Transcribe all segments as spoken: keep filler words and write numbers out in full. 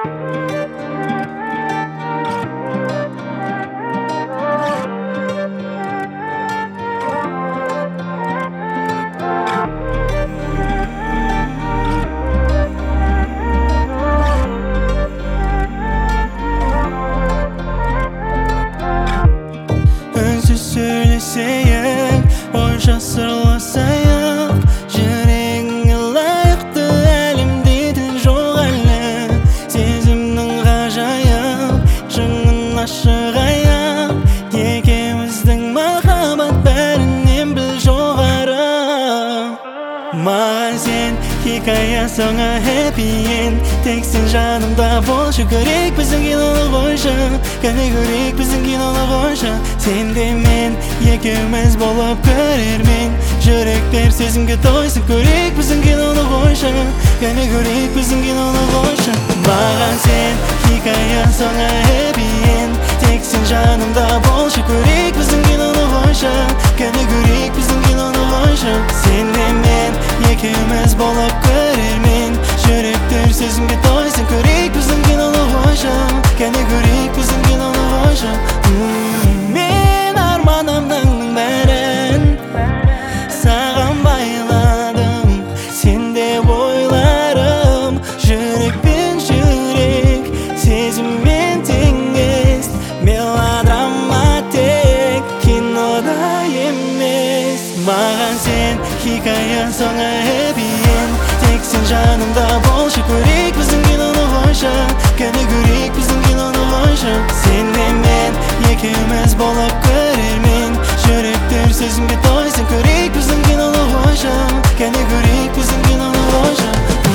Söyleseyim, boşa sırlasayım, yüreğine layıktı elimde dil жоқ әлі. Сезімнің ғажайып, шыңын ашығайып, екеуміздің махаббат бәрінен біл жоғары. Маған сен хикая соңы happy end. Тек сен жанымда болшы, көрейік біздің киноны қойшы, кәне көрейік біздің киноны қойшы. Сен де мен екеуміз болып көрермен, жүректер сезімге тойсын, көрейік біздің киноны қойшы, кәне көрейік біздің киноны қойшы. Маған сен хикая соңы happy end. Тек сен жанымда болшы, көрейік біздің киноны қойшы, кәне көрейік біздің киноны қойшы. Сен де мен екеуміз болып көрермен, жүректер сезімге тойсын, көрейік біздің киноны қойшы, кәне көрейік біздің киноны қойшы. Мен арманымның бәрін саған байладым, сен де ойларым, жүрек пен жүрек сезіммен теңес, мелодрама тек кинода емес. Маған сен хикая соңы happy end. Тек сен жанымда болшы, көрейік біздің киноны қойшы, кәне көрейік біздің киноны қойшы. Сен де мен екеуміз болып көрермен, жүректер сезімге тойсын, көрейік біздің киноны қойшы, кәне көрейік біздің киноны қойшы.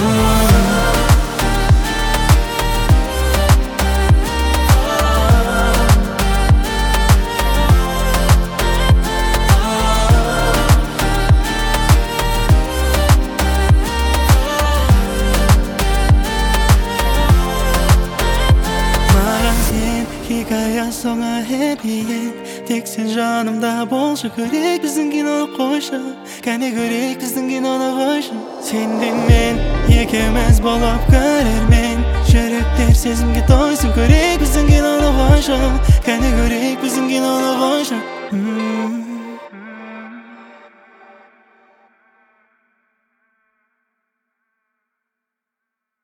Хикая соңы happy end. Тек сен жанымда болшы, көрейік біздің киноны қойшы, кәне көрейік біздің киноны қойшы. Сен де мен екеуміз болып көрермен, жүректер сезімге тойсын, көрейік